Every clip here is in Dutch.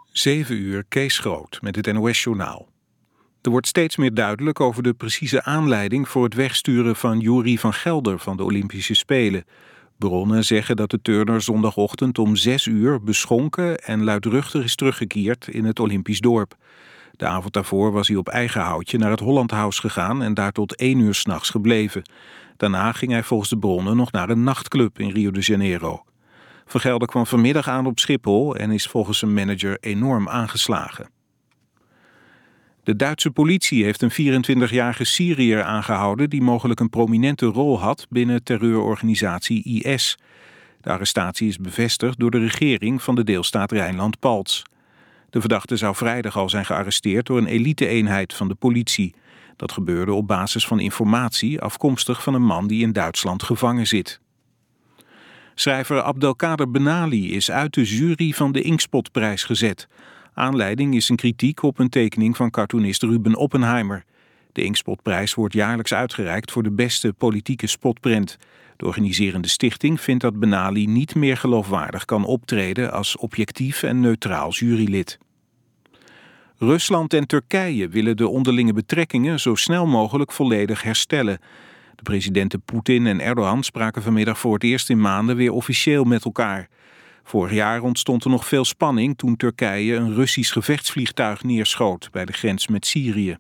7 uur, Kees Groot met het NOS-journaal. Er wordt steeds meer duidelijk over de precieze aanleiding voor het wegsturen van Yuri van Gelder van de Olympische Spelen. Bronnen zeggen dat de turner zondagochtend om 6 uur beschonken en luidruchtig is teruggekeerd in het Olympisch dorp. De avond daarvoor was hij op eigen houtje naar het Holland House gegaan en daar tot 1 uur 's nachts gebleven. Daarna ging hij volgens de bronnen nog naar een nachtclub in Rio de Janeiro. Van Gelder kwam vanmiddag aan op Schiphol en is volgens zijn manager enorm aangeslagen. De Duitse politie heeft een 24-jarige Syriër aangehouden die mogelijk een prominente rol had binnen terreurorganisatie IS. De arrestatie is bevestigd door de regering van de deelstaat Rijnland-Palts. De verdachte zou vrijdag al zijn gearresteerd door een elite-eenheid van de politie. Dat gebeurde op basis van informatie afkomstig van een man die in Duitsland gevangen zit. Schrijver Abdelkader Benali is uit de jury van de Inkspotprijs gezet. Aanleiding is een kritiek op een tekening van cartoonist Ruben Oppenheimer. De Inkspotprijs wordt jaarlijks uitgereikt voor de beste politieke spotprent. De organiserende stichting vindt dat Benali niet meer geloofwaardig kan optreden als objectief en neutraal jurylid. Rusland en Turkije willen de onderlinge betrekkingen zo snel mogelijk volledig herstellen. De presidenten Poetin en Erdogan spraken vanmiddag voor het eerst in maanden weer officieel met elkaar. Vorig jaar ontstond er nog veel spanning toen Turkije een Russisch gevechtsvliegtuig neerschoot bij de grens met Syrië.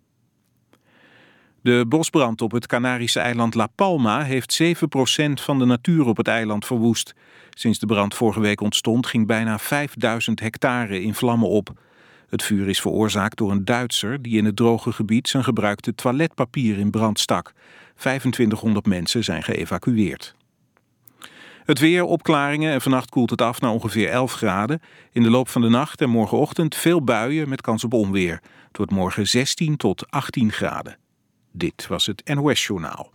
De bosbrand op het Canarische eiland La Palma heeft 7% van de natuur op het eiland verwoest. Sinds de brand vorige week ontstond ging bijna 5000 hectare in vlammen op. Het vuur is veroorzaakt door een Duitser die in het droge gebied zijn gebruikte toiletpapier in brand stak. 2500 mensen zijn geëvacueerd. Het weer, opklaringen en vannacht koelt het af naar ongeveer 11 graden. In de loop van de nacht en morgenochtend veel buien met kans op onweer. Het wordt morgen 16 tot 18 graden. Dit was het NOS-journaal.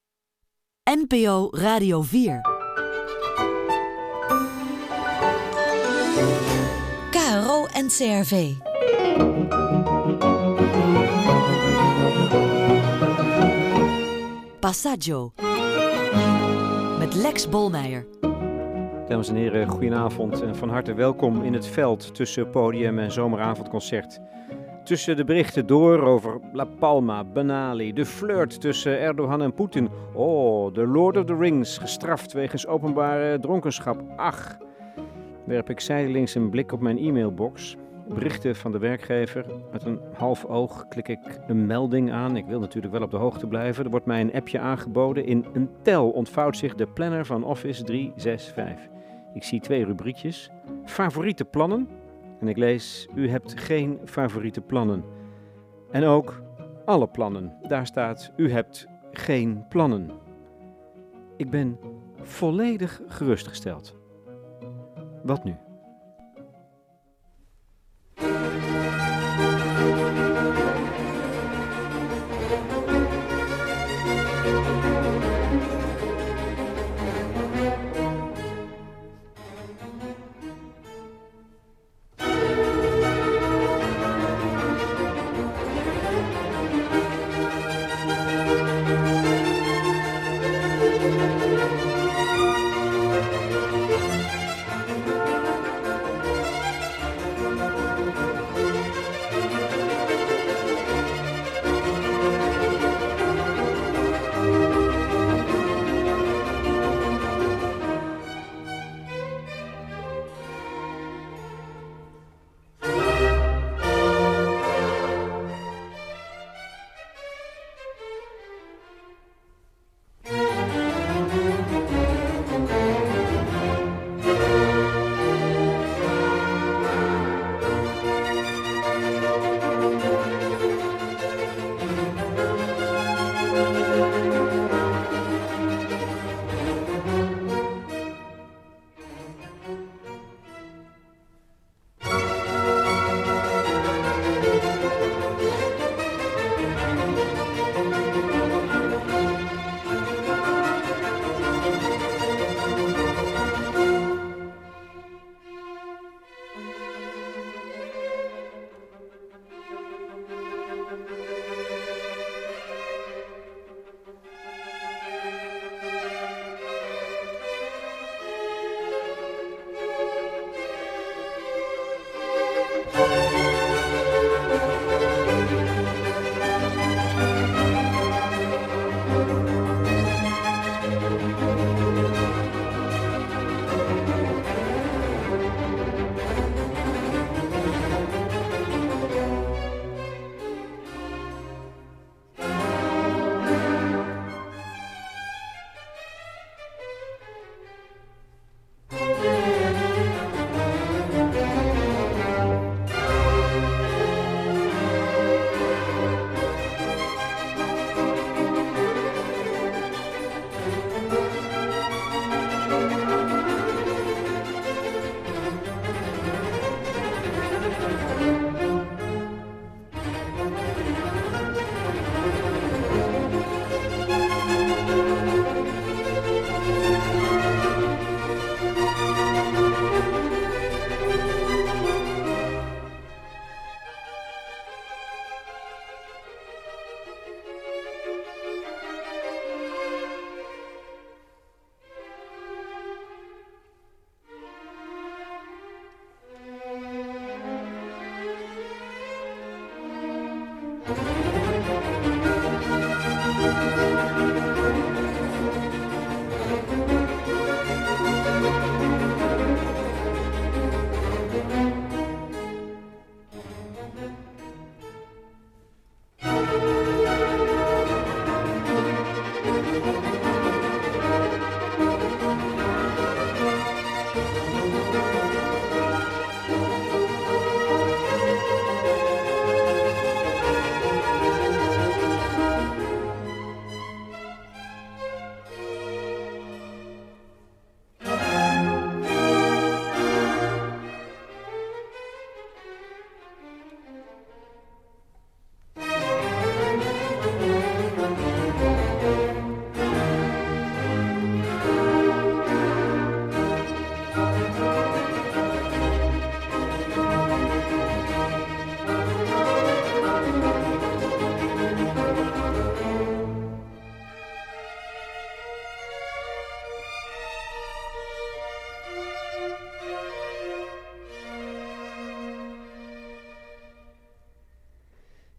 NPO Radio 4. KRO NCRV. Passaggio. Met Lex Bolmeijer. Dames en heren, goedenavond en van harte welkom in het veld tussen podium en zomeravondconcert. Tussen de berichten door over La Palma, Benali, de flirt tussen Erdogan en Poetin. Oh, de Lord of the Rings, gestraft wegens openbare dronkenschap. Ach, werp ik zijdelings een blik op mijn e-mailbox. Berichten van de werkgever. Met een half oog klik ik een melding aan. Ik wil natuurlijk wel op de hoogte blijven. Er wordt mij een appje aangeboden. In een tel ontvouwt zich de planner van Office 365. Ik zie 2 rubriekjes. Favoriete plannen. En ik lees, u hebt geen favoriete plannen. En ook alle plannen. Daar staat, u hebt geen plannen. Ik ben volledig gerustgesteld. Wat nu?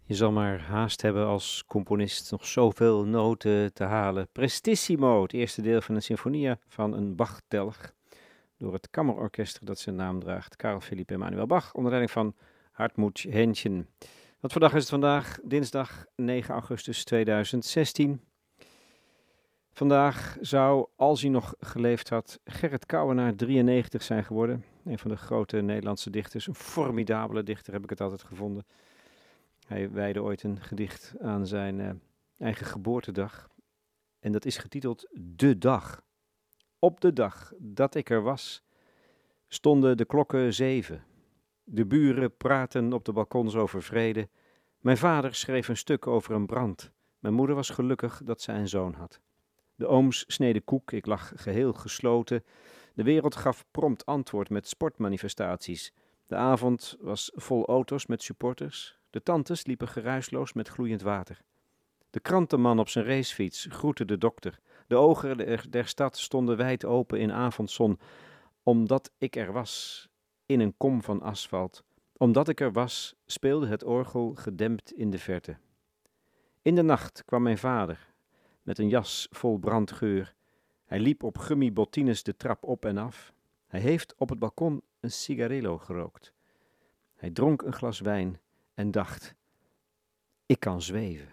Je zal maar haast hebben als componist nog zoveel noten te halen. Prestissimo, het eerste deel van een sinfonia van een Bach-telg, door het kammerorkest dat zijn naam draagt, Carl Philipp Emanuel Bach, onder leiding van Hartmut Händchen. Wat voor dag is het vandaag? Dinsdag 9 augustus 2016. Vandaag zou, als hij nog geleefd had, Gerrit Kouwenaar 93 zijn geworden. Een van de grote Nederlandse dichters, een formidabele dichter heb ik het altijd gevonden. Hij wijde ooit een gedicht aan zijn eigen geboortedag. En dat is getiteld De Dag. Op de dag dat ik er was, stonden de klokken 7. De buren praten op de balkons over vrede. Mijn vader schreef een stuk over een brand. Mijn moeder was gelukkig dat zij een zoon had. De ooms sneden koek, ik lag geheel gesloten. De wereld gaf prompt antwoord met sportmanifestaties. De avond was vol auto's met supporters. De tantes liepen geruisloos met gloeiend water. De krantenman op zijn racefiets groette de dokter. De ogen der stad stonden wijd open in avondzon. Omdat ik er was, in een kom van asfalt. Omdat ik er was, speelde het orgel gedempt in de verte. In de nacht kwam mijn vader, met een jas vol brandgeur. Hij liep op gummibottines de trap op en af. Hij heeft op het balkon een cigarillo gerookt. Hij dronk een glas wijn en dacht, ik kan zweven.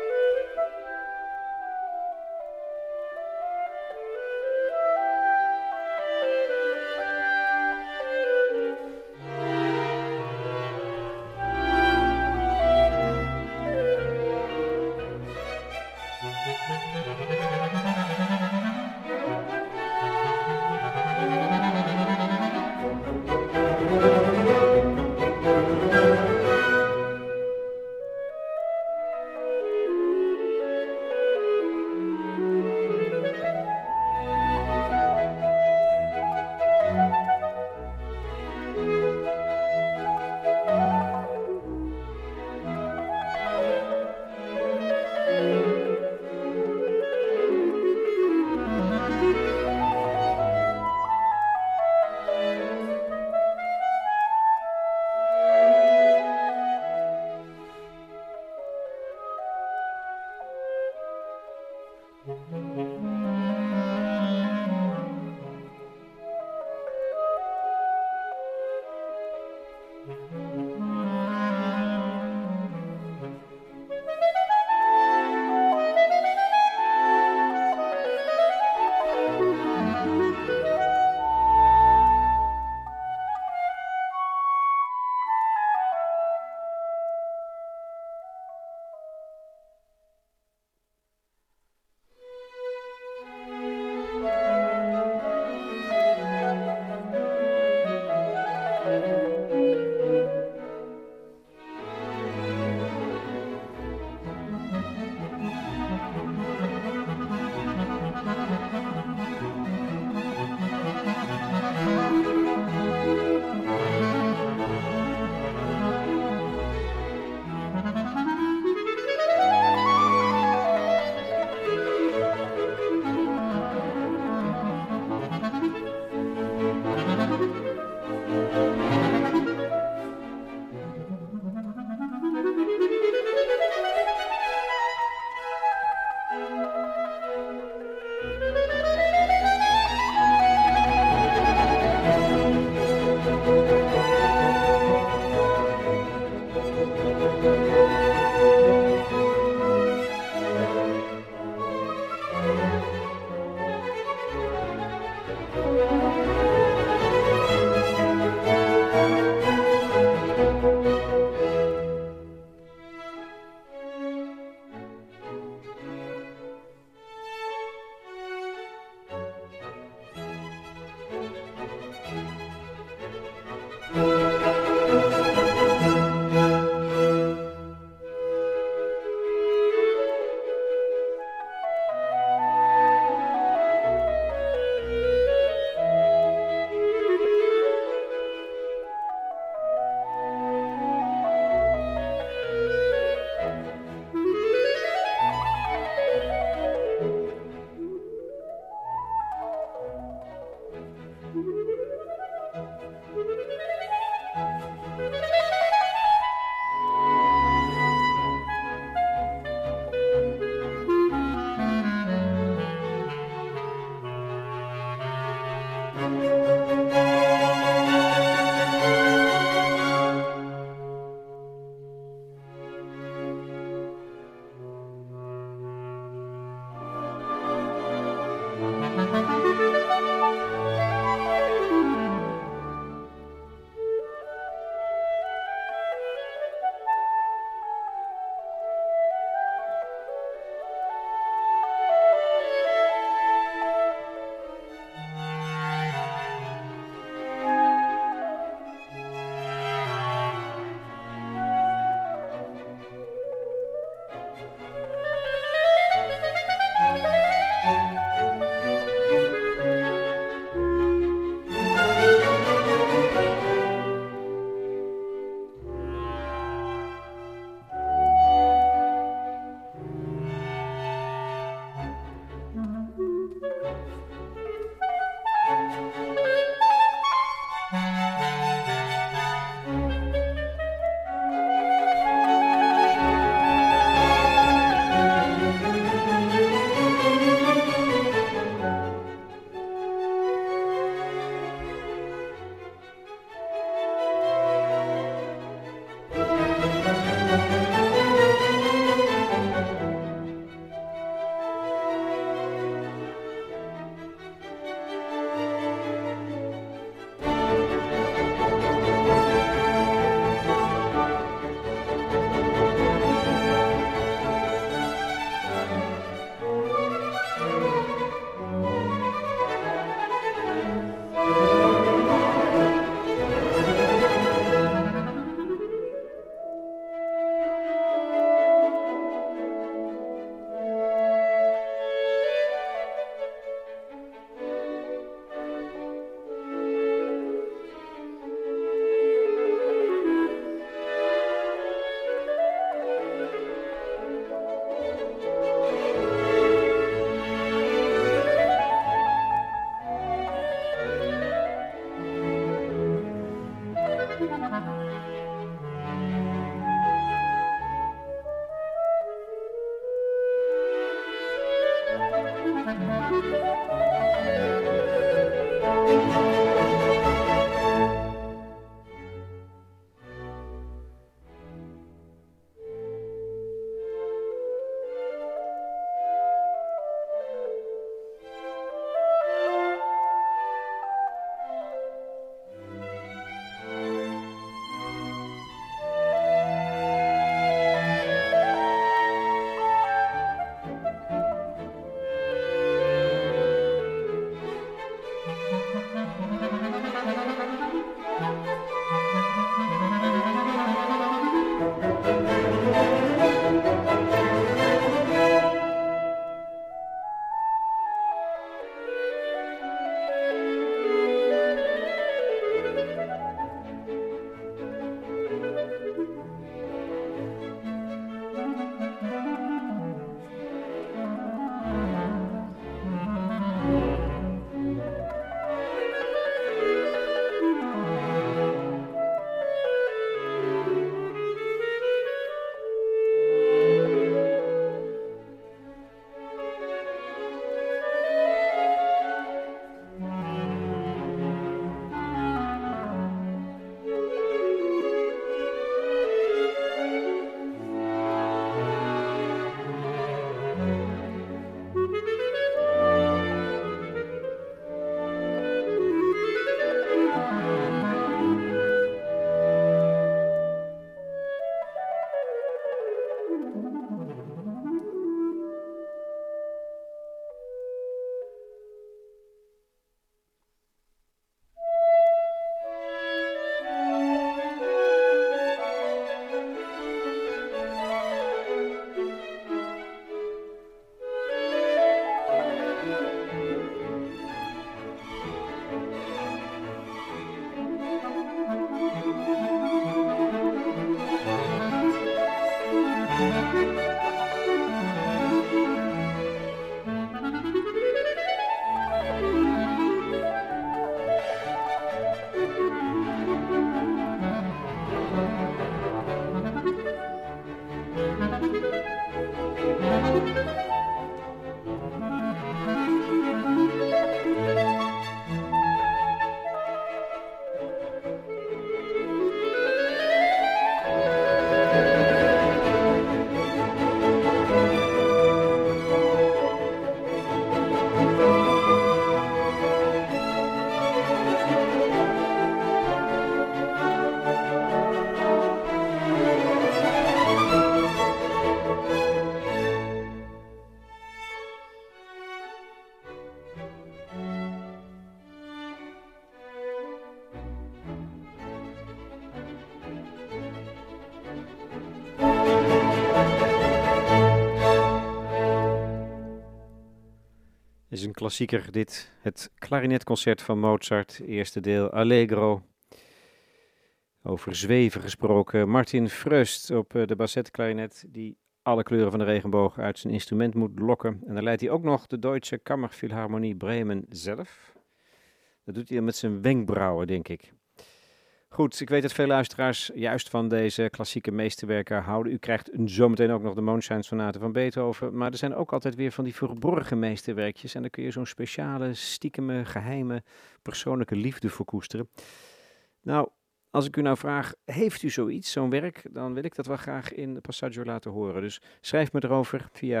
Is een klassieker dit, het klarinetconcert van Mozart, eerste deel Allegro. Over zweven gesproken, Martin Freust op de bassetklarinet die alle kleuren van de regenboog uit zijn instrument moet lokken. En dan leidt hij ook nog de Deutsche Kammerphilharmonie Bremen zelf. Dat doet hij dan met zijn wenkbrauwen, denk ik. Goed, ik weet dat veel luisteraars juist van deze klassieke meesterwerken houden. U krijgt zometeen ook nog de Mondschein Sonate van Beethoven. Maar er zijn ook altijd weer van die verborgen meesterwerkjes. En daar kun je zo'n speciale, stiekeme, geheime, persoonlijke liefde voor koesteren. Nou, als ik u nou vraag, heeft u zoiets, zo'n werk? Dan wil ik dat wel graag in Passaggio laten horen. Dus schrijf me erover via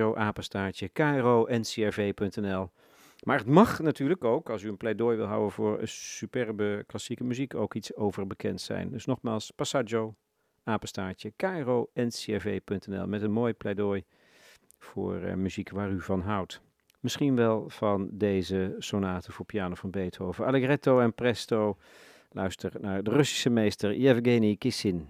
passaggio@kro-ncrv.nl. Maar het mag natuurlijk ook, als u een pleidooi wil houden voor een superbe klassieke muziek, ook iets over bekend zijn. Dus nogmaals, passaggio@kro-ncrv.nl met een mooi pleidooi voor muziek waar u van houdt. Misschien wel van deze sonate voor piano van Beethoven. Allegretto en presto. Luister naar de Russische meester Yevgeny Kissin.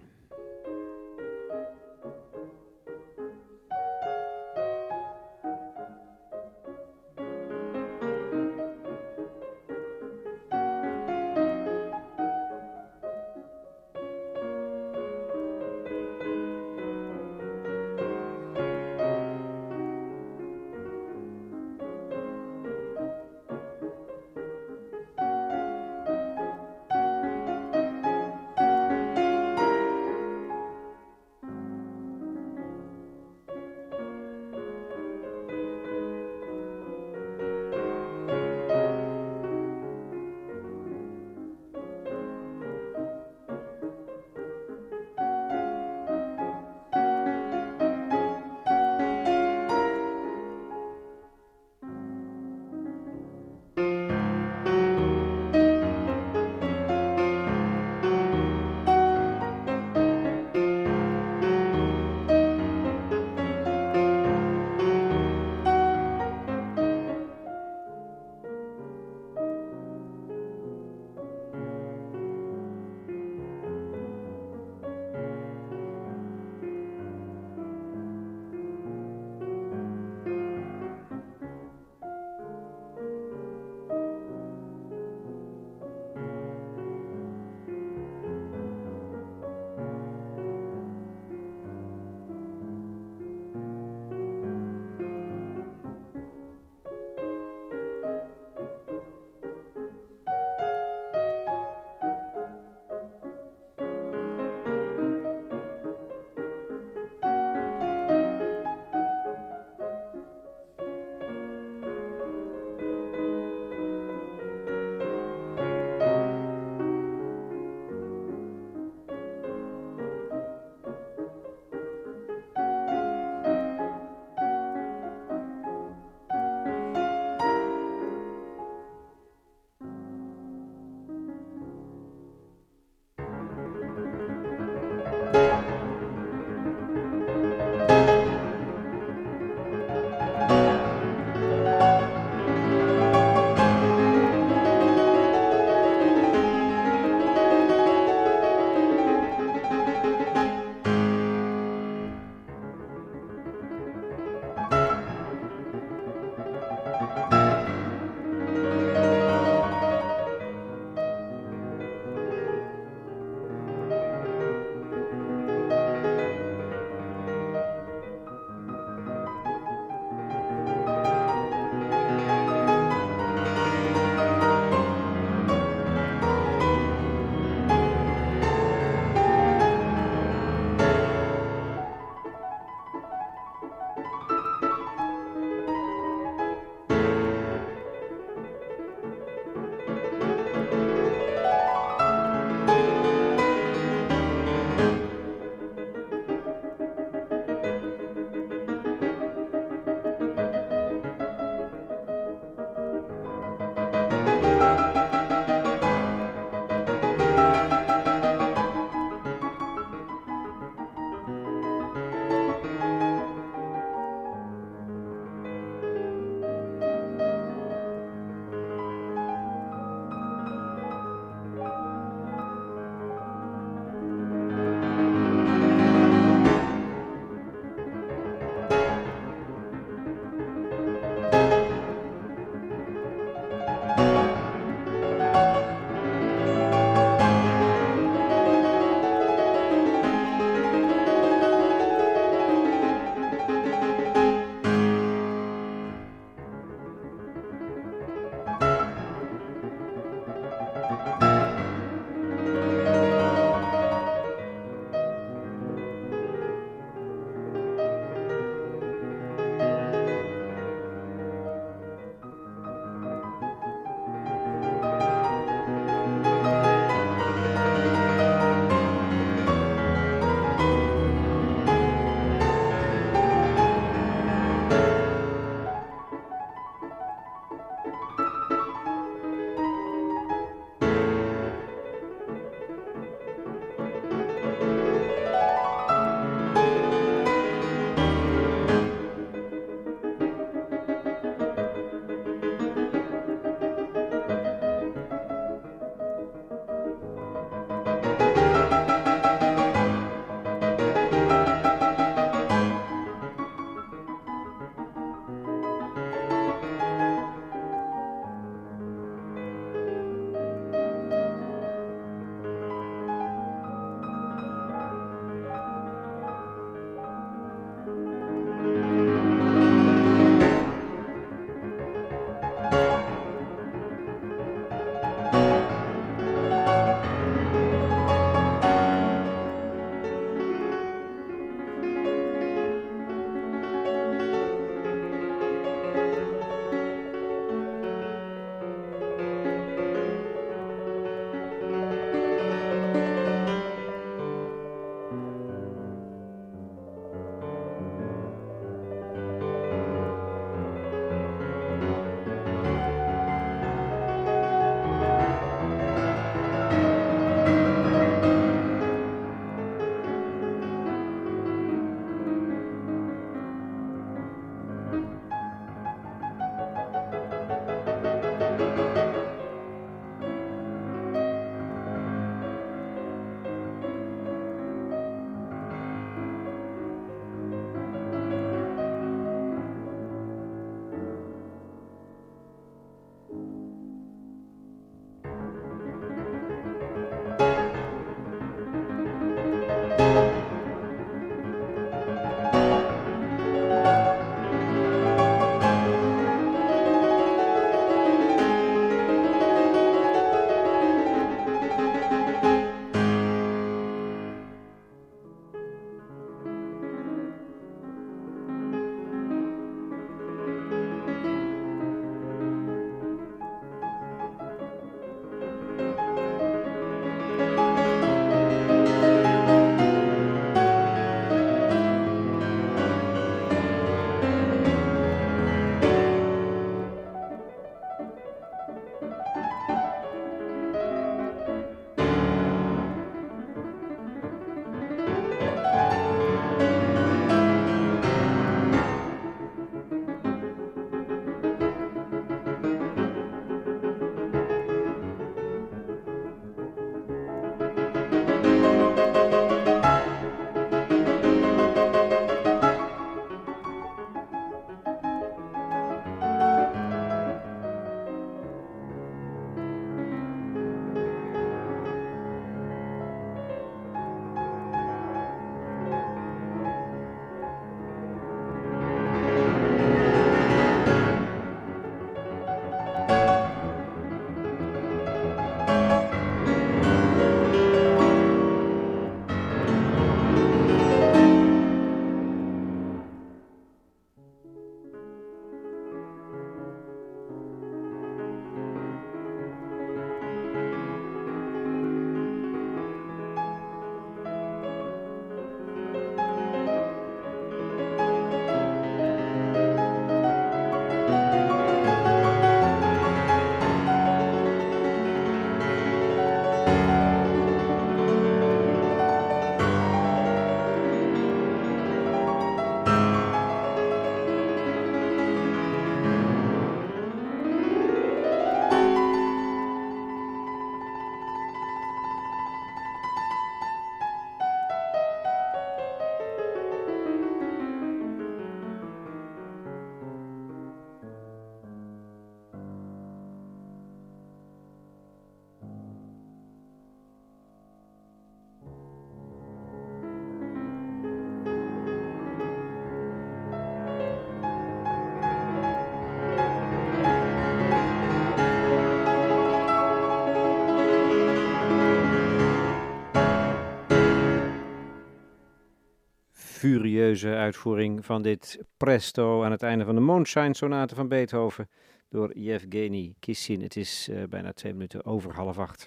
furieuze uitvoering van dit presto aan het einde van de Mondschine sonate van Beethoven door Yevgeny Kissin. Het is bijna 2 minuten over 7:30.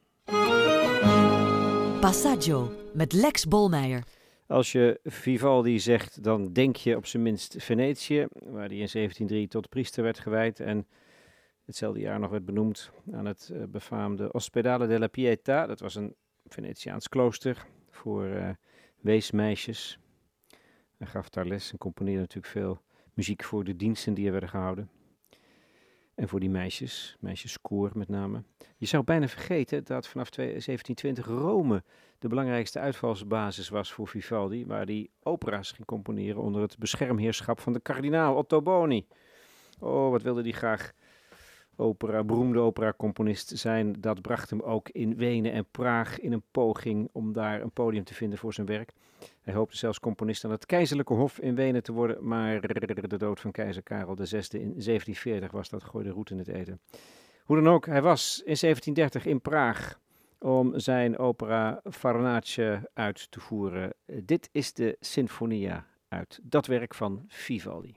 Passaggio met Lex Bolmeijer. Als je Vivaldi zegt, dan denk je op zijn minst Venetië, waar hij in 1703 tot priester werd gewijd en hetzelfde jaar nog werd benoemd aan het befaamde Ospedale della Pietà. Dat was een Venetiaans klooster voor weesmeisjes. Hij gaf daar les en componeerde natuurlijk veel muziek voor de diensten die er werden gehouden. En voor die meisjeskoor met name. Je zou bijna vergeten dat vanaf 1720 Rome de belangrijkste uitvalsbasis was voor Vivaldi, waar hij opera's ging componeren onder het beschermheerschap van de kardinaal Otto Boni. Oh, wat wilde hij graag beroemde operacomponist zijn. Dat bracht hem ook in Wenen en Praag in een poging om daar een podium te vinden voor zijn werk. Hij hoopte zelfs componist aan het keizerlijke hof in Wenen te worden, maar de dood van keizer Karel VI in 1740 was dat, gooide roet in het eten. Hoe dan ook, hij was in 1730 in Praag om zijn opera Farnace uit te voeren. Dit is de Sinfonia uit dat werk van Vivaldi.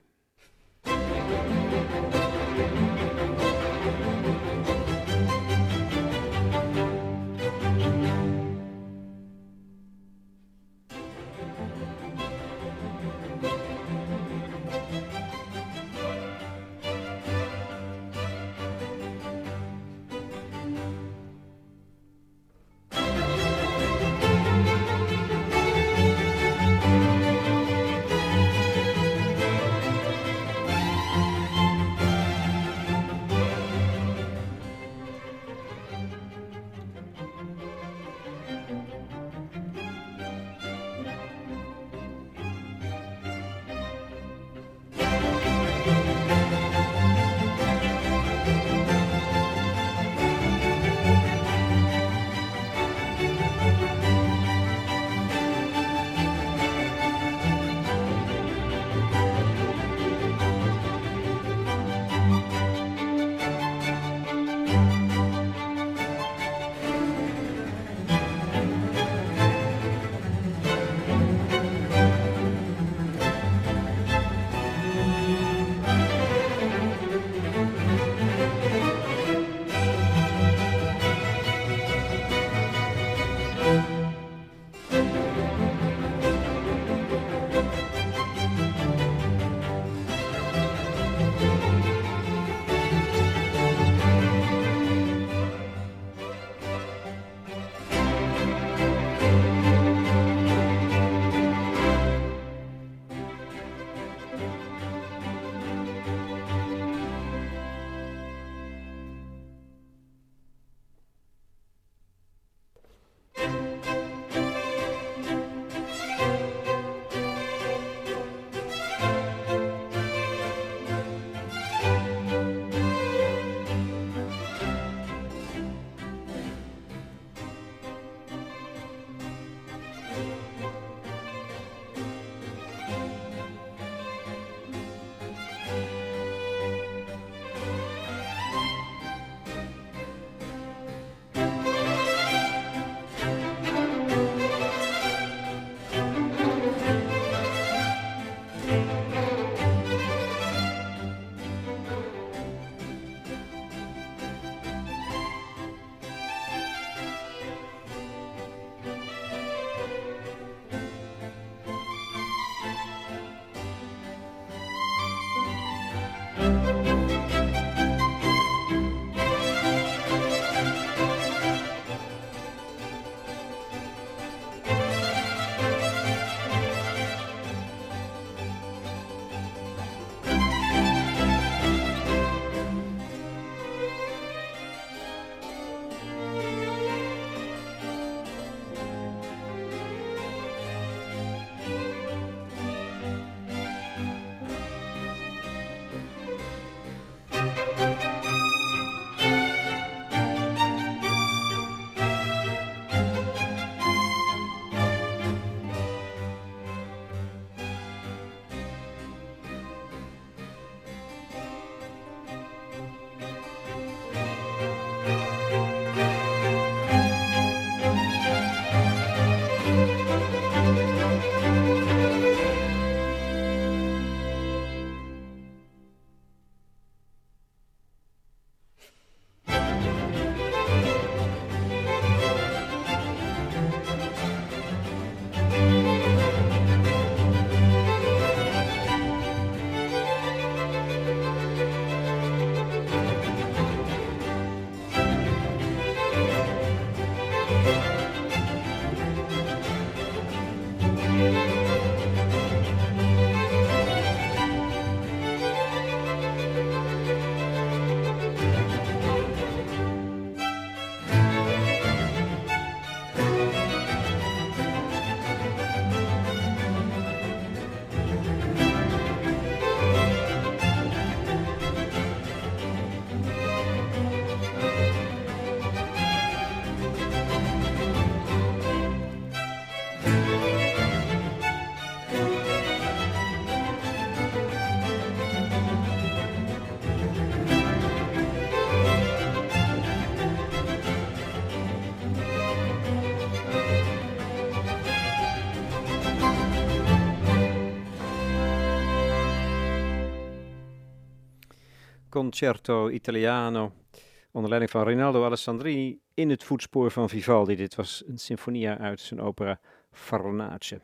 Concerto Italiano onder leiding van Rinaldo Alessandrini in het voetspoor van Vivaldi. Dit was een sinfonia uit zijn opera Farnace.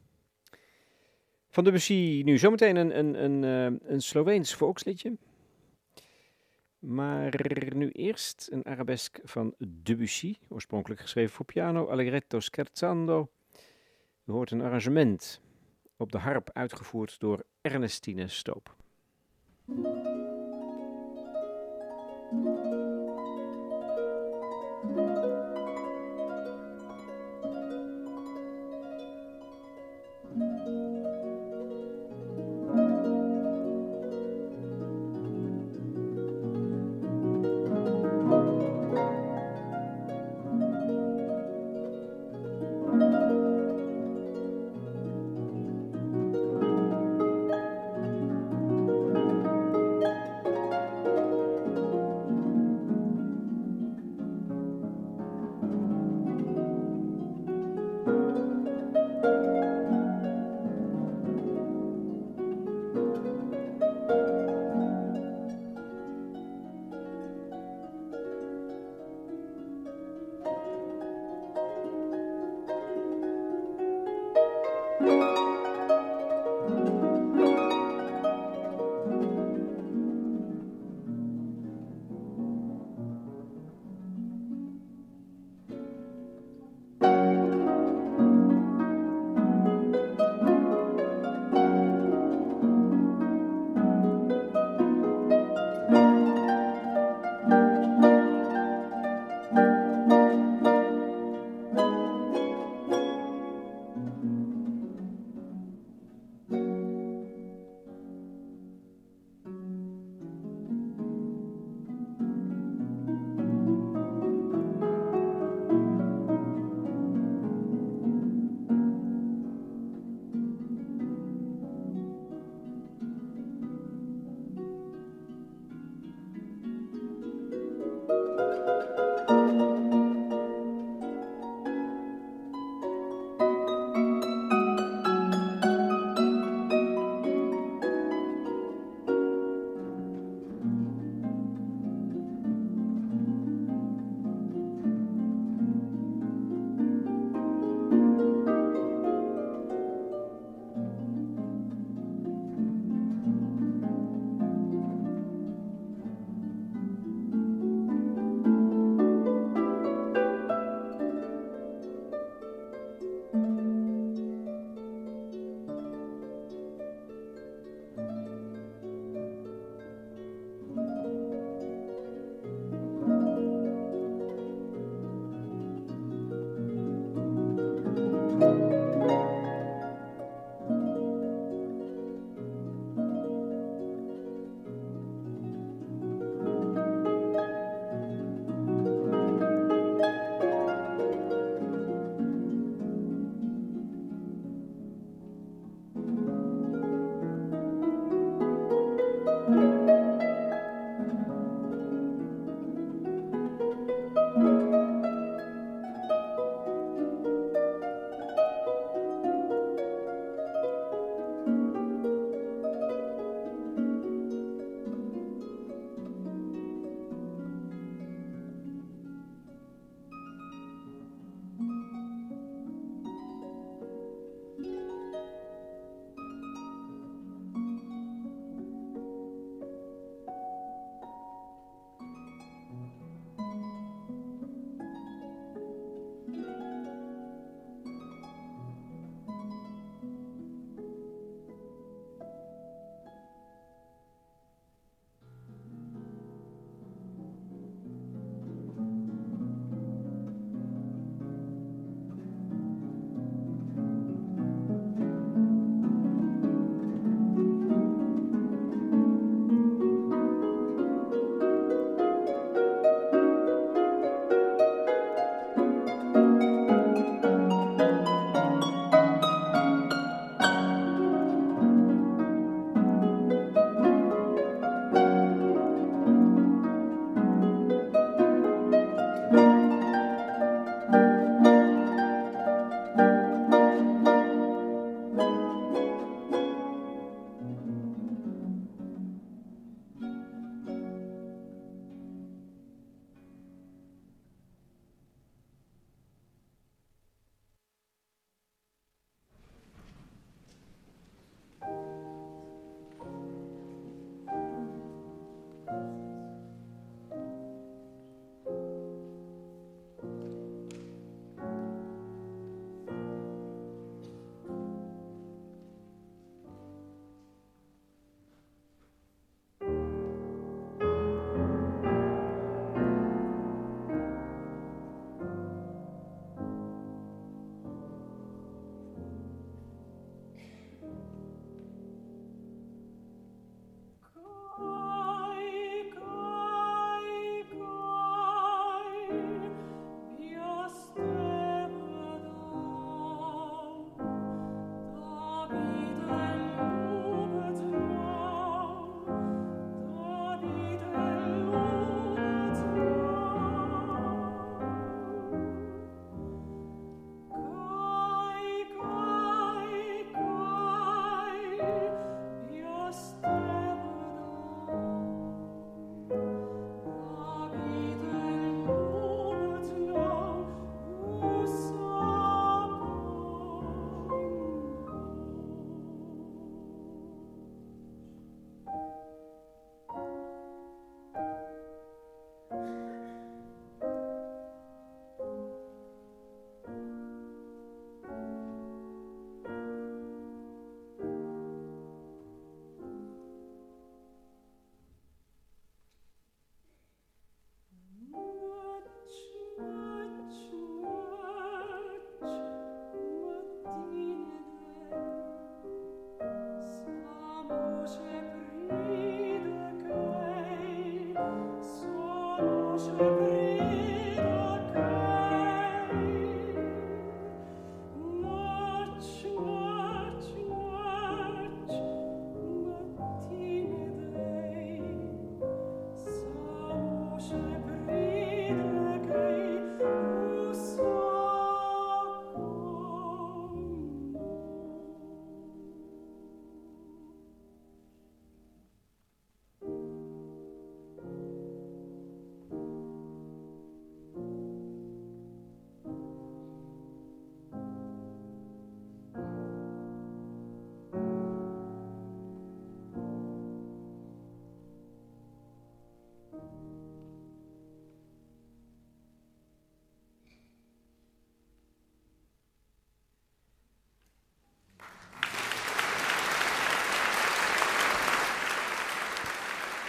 Van Debussy nu zometeen een Sloveens volksliedje. Maar nu eerst een arabesk van Debussy, oorspronkelijk geschreven voor piano, Allegretto scherzando. U hoort een arrangement op de harp uitgevoerd door Ernestine Stoop.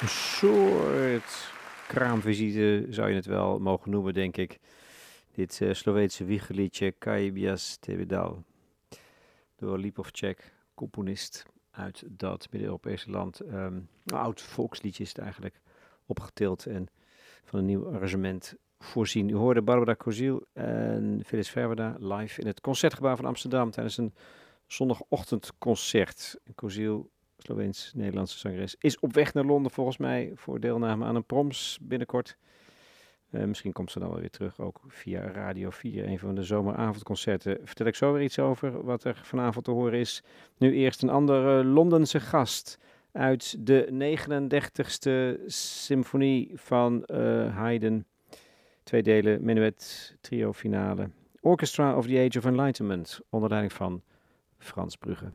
Een soort kraamvisite zou je het wel mogen noemen, denk ik. Dit Sloveense wiegerliedje Kajbias Tebedal. Door Lipovcek, componist uit dat Midden-Europese land. Een oud volksliedje is het eigenlijk, opgetild en van een nieuw arrangement voorzien. U hoorde Barbara Koziel en Phyllis Verwerda live in het Concertgebouw van Amsterdam tijdens een zondagochtendconcert. Koziel, Sloveens-Nederlandse zangeres, is op weg naar Londen volgens mij voor deelname aan een proms binnenkort. Misschien komt ze dan wel weer terug, ook via Radio 4, een van de zomeravondconcerten. Vertel ik zo weer iets over wat er vanavond te horen is. Nu eerst een andere Londense gast uit de 39ste symfonie van Haydn. 2 delen, menuet, trio finale. Orchestra of the Age of Enlightenment, onder leiding van Frans Brugge.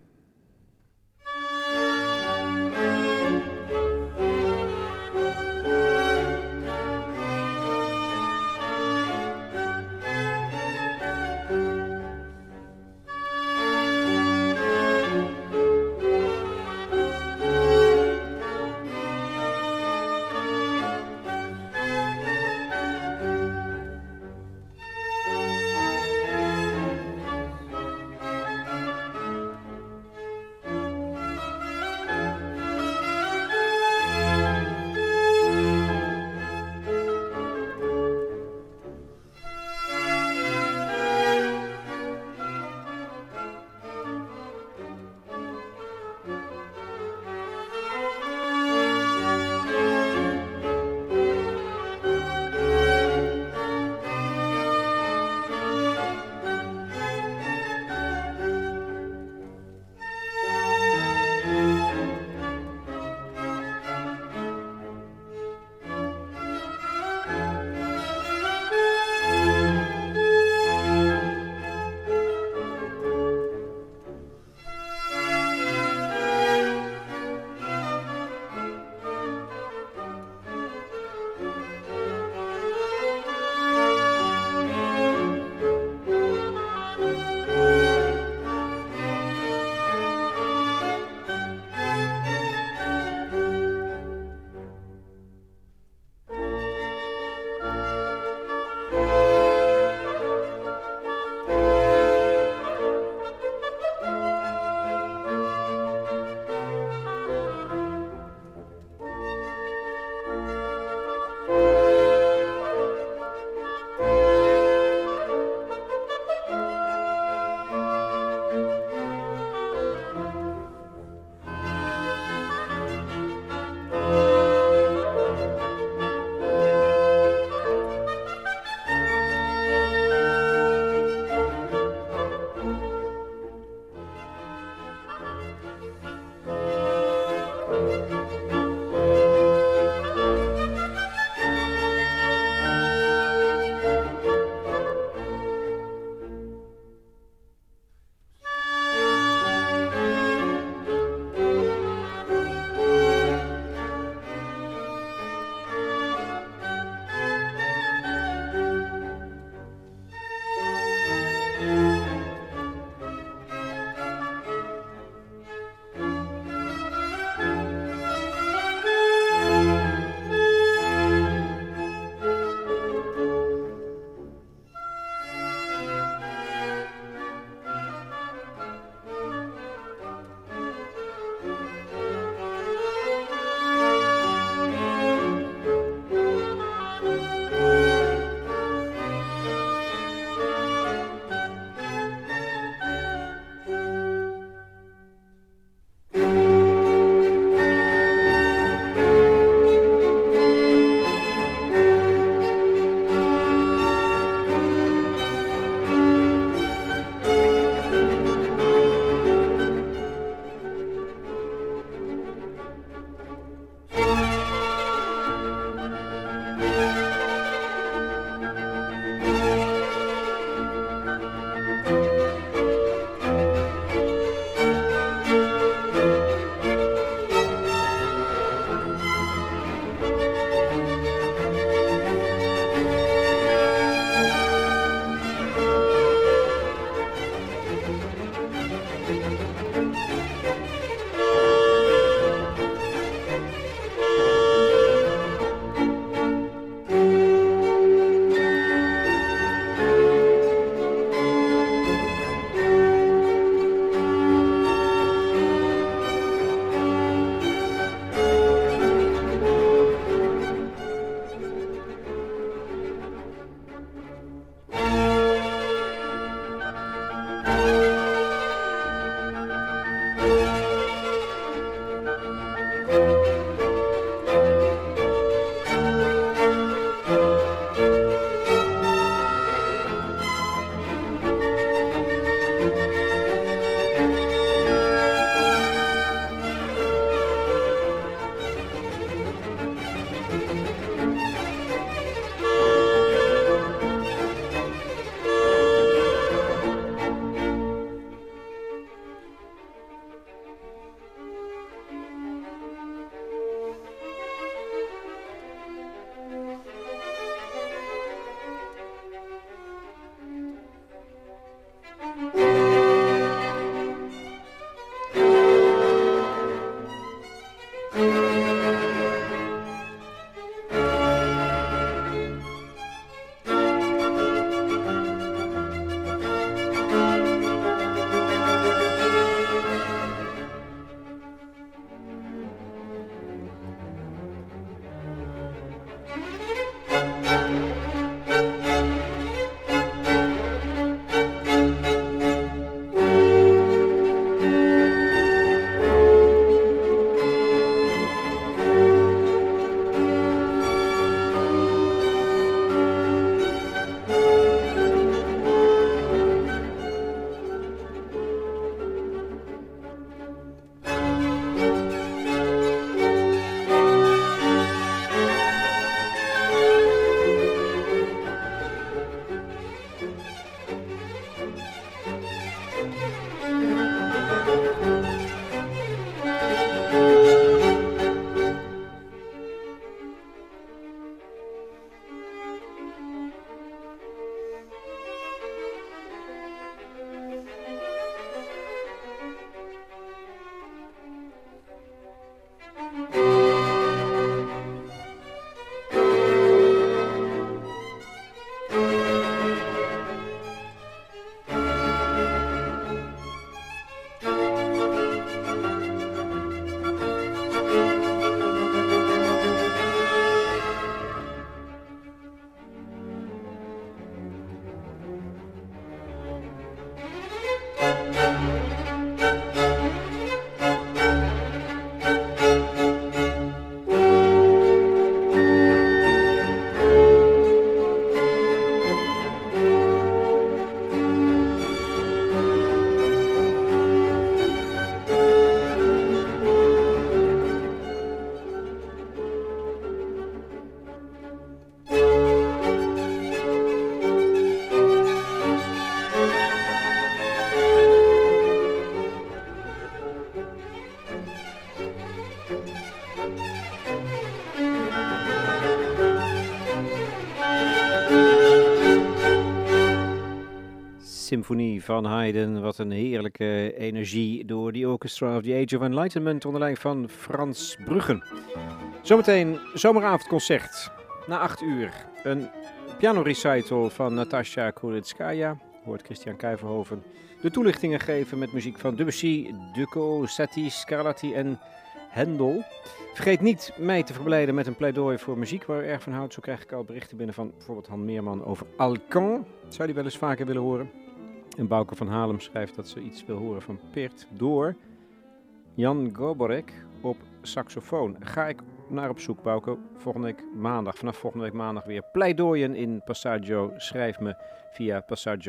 Symfonie van Haydn. Wat een heerlijke energie door die Orchestra of the Age of Enlightenment onder leiding van Frans Bruggen. Zometeen zomeravondconcert. Na 8 uur een pianorecital van Natasja Krulitskaya. Hoort Christian Kuyverhoven de toelichtingen geven met muziek van Debussy, Ducco, Satie, Scarlatti en Händel. Vergeet niet mij te verblijden met een pleidooi voor muziek waar u erg van houdt. Zo krijg ik al berichten binnen van bijvoorbeeld Han Meerman over Alcan. Zou die wel eens vaker willen horen. En Bouke van Halem schrijft dat ze iets wil horen van Peert Door. Jan Goborek op saxofoon. Ga ik naar op zoek, Bouke. Vanaf volgende week maandag weer pleidooien in Passaggio. Schrijf me via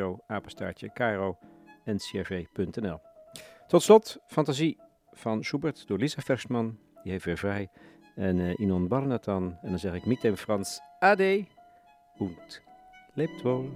passaggio@cairo-ncrv.nl. Tot slot, Fantasie van Schubert door Lisa Versman. Die heeft weer vrij. En Inon Barnatan. En dan zeg ik mit dem Frans Ade und lebt wohl.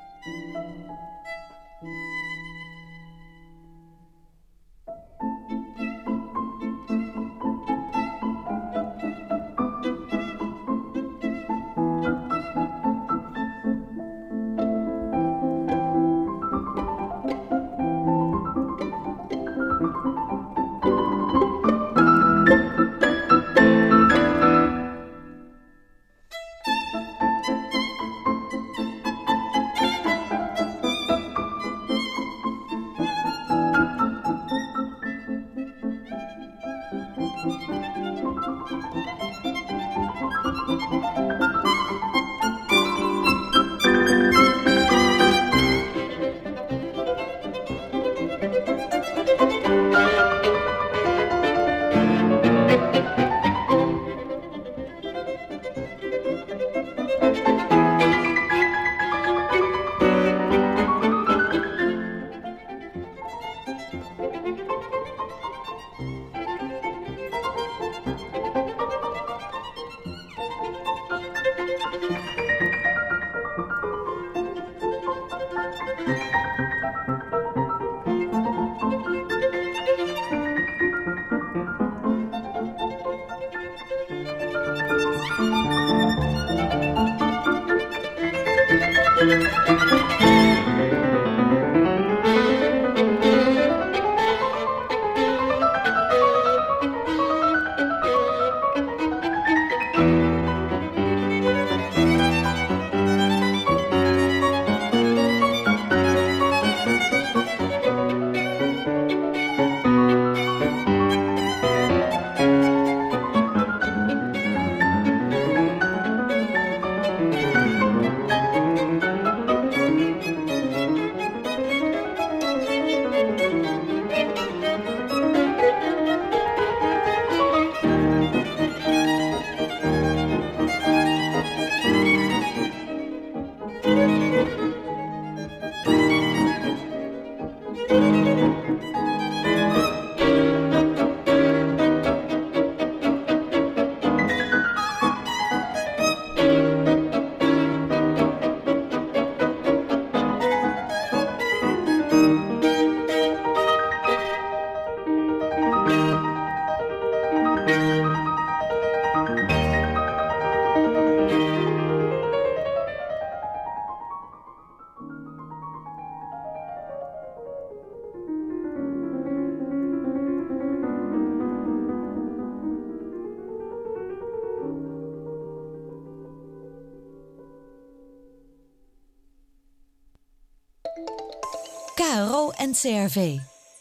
KRO-NCRV.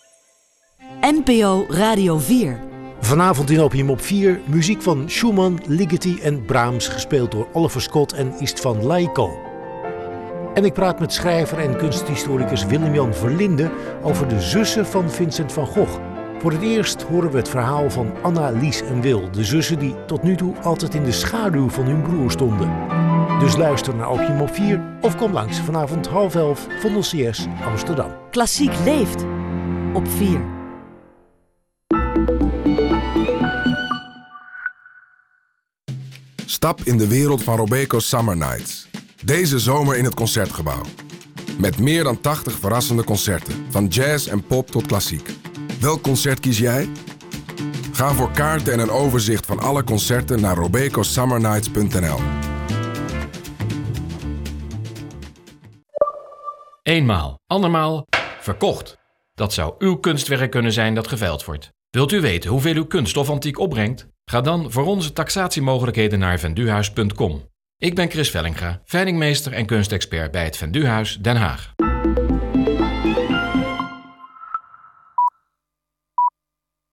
NPO Radio 4. Vanavond in Opium op 4 muziek van Schumann, Ligeti en Brahms, gespeeld door Oliver Scott en Istvan Laiko. En ik praat met schrijver en kunsthistoricus Willem-Jan Verlinde over de zussen van Vincent van Gogh. Voor het eerst horen we het verhaal van Anna, Lies en Wil, de zussen die tot nu toe altijd in de schaduw van hun broer stonden. Dus luister naar Opium op 4 of kom langs vanavond 10:30 Vondel CS Amsterdam. Klassiek leeft op 4. Stap in de wereld van Robeco Summer Nights. Deze zomer in het Concertgebouw. Met meer dan 80 verrassende concerten, van jazz en pop tot klassiek. Welk concert kies jij? Ga voor kaarten en een overzicht van alle concerten naar robecosummernights.nl. eenmaal, andermaal verkocht. Dat zou uw kunstwerk kunnen zijn dat geveild wordt. Wilt u weten hoeveel uw kunst of antiek opbrengt? Ga dan voor onze taxatiemogelijkheden naar venduhuis.com. Ik ben Chris Vellinga, veilingmeester en kunstexpert bij het Venduhuis Den Haag.